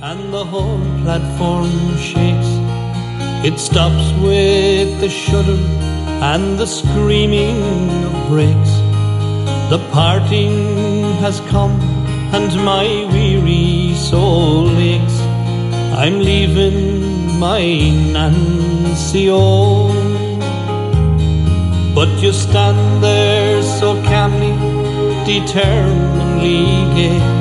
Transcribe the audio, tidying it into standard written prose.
and the whole platform shakes. It stops with the shudder and the screaming of brakes. The parting has come and my weary soul aches. I'm leaving my Nancy O. But you stand there so calmly, determinedly gay,